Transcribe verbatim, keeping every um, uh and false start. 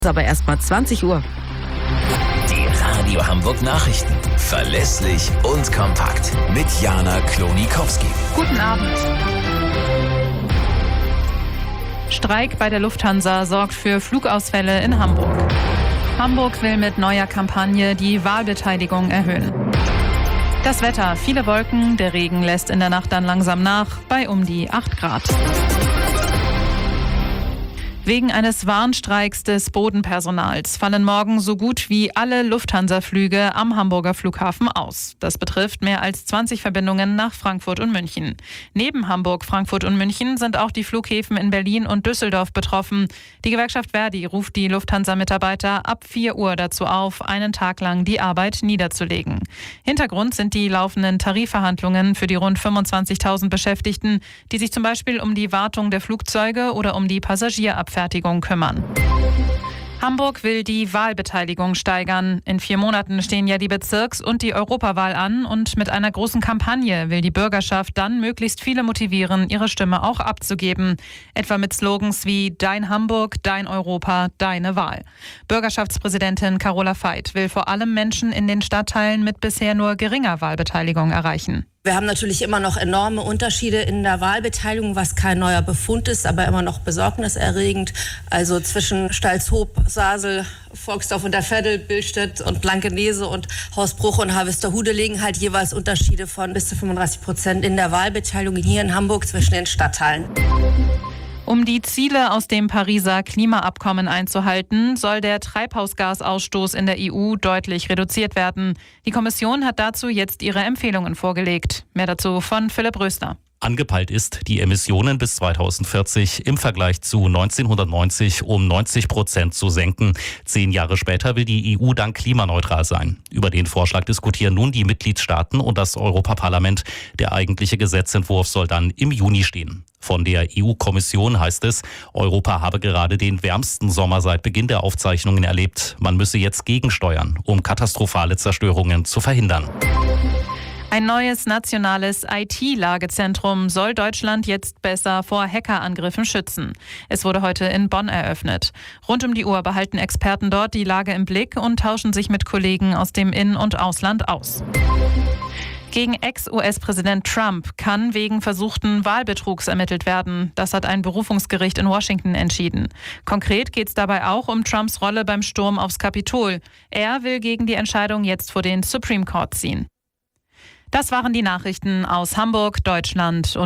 Aber erst mal zwanzig Uhr. Die Radio Hamburg Nachrichten. Verlässlich und kompakt. Mit Jana Klonikowski. Guten Abend. Streik bei der Lufthansa sorgt für Flugausfälle in Hamburg. Hamburg will mit neuer Kampagne die Wahlbeteiligung erhöhen. Das Wetter, viele Wolken, der Regen lässt in der Nacht dann langsam nach, bei um die acht Grad. Wegen eines Warnstreiks des Bodenpersonals fallen morgen so gut wie alle Lufthansa-Flüge am Hamburger Flughafen aus. Das betrifft mehr als zwanzig Verbindungen nach Frankfurt und München. Neben Hamburg, Frankfurt und München sind auch die Flughäfen in Berlin und Düsseldorf betroffen. Die Gewerkschaft Verdi ruft die Lufthansa-Mitarbeiter ab vier Uhr dazu auf, einen Tag lang die Arbeit niederzulegen. Hintergrund sind die laufenden Tarifverhandlungen für die rund fünfundzwanzigtausend Beschäftigten, die sich zum Beispiel um die Wartung der Flugzeuge oder um die Passagierabfertigung kümmern. Hamburg will die Wahlbeteiligung steigern. In vier Monaten stehen ja die Bezirks- und die Europawahl an und mit einer großen Kampagne will die Bürgerschaft dann möglichst viele motivieren, ihre Stimme auch abzugeben. Etwa mit Slogans wie Dein Hamburg, Dein Europa, Deine Wahl. Bürgerschaftspräsidentin Carola Veit will vor allem Menschen in den Stadtteilen mit bisher nur geringer Wahlbeteiligung erreichen. Wir haben natürlich immer noch enorme Unterschiede in der Wahlbeteiligung, was kein neuer Befund ist, aber immer noch besorgniserregend. Also zwischen Stalzhoop, Sasel, Volksdorf und der Veddel, Billstedt und Blankenese und Hausbruch und Harvesterhude liegen halt jeweils Unterschiede von bis zu fünfunddreißig Prozent in der Wahlbeteiligung hier in Hamburg zwischen den Stadtteilen. Um die Ziele aus dem Pariser Klimaabkommen einzuhalten, soll der Treibhausgasausstoß in der E U deutlich reduziert werden. Die Kommission hat dazu jetzt ihre Empfehlungen vorgelegt. Mehr dazu von Philipp Rösner. Angepeilt ist, die Emissionen bis zweitausendvierzig im Vergleich zu neunzehnhundertneunzig um neunzig Prozent zu senken. Zehn Jahre später will die E U dann klimaneutral sein. Über den Vorschlag diskutieren nun die Mitgliedstaaten und das Europaparlament. Der eigentliche Gesetzentwurf soll dann im Juni stehen. Von der E U-Kommission heißt es, Europa habe gerade den wärmsten Sommer seit Beginn der Aufzeichnungen erlebt. Man müsse jetzt gegensteuern, um katastrophale Zerstörungen zu verhindern. Ein neues nationales I T-Lagezentrum soll Deutschland jetzt besser vor Hackerangriffen schützen. Es wurde heute in Bonn eröffnet. Rund um die Uhr behalten Experten dort die Lage im Blick und tauschen sich mit Kollegen aus dem In- und Ausland aus. Gegen Ex-U S-Präsident Trump kann wegen versuchten Wahlbetrugs ermittelt werden. Das hat ein Berufungsgericht in Washington entschieden. Konkret geht es dabei auch um Trumps Rolle beim Sturm aufs Kapitol. Er will gegen die Entscheidung jetzt vor den Supreme Court ziehen. Das waren die Nachrichten aus Hamburg, Deutschland und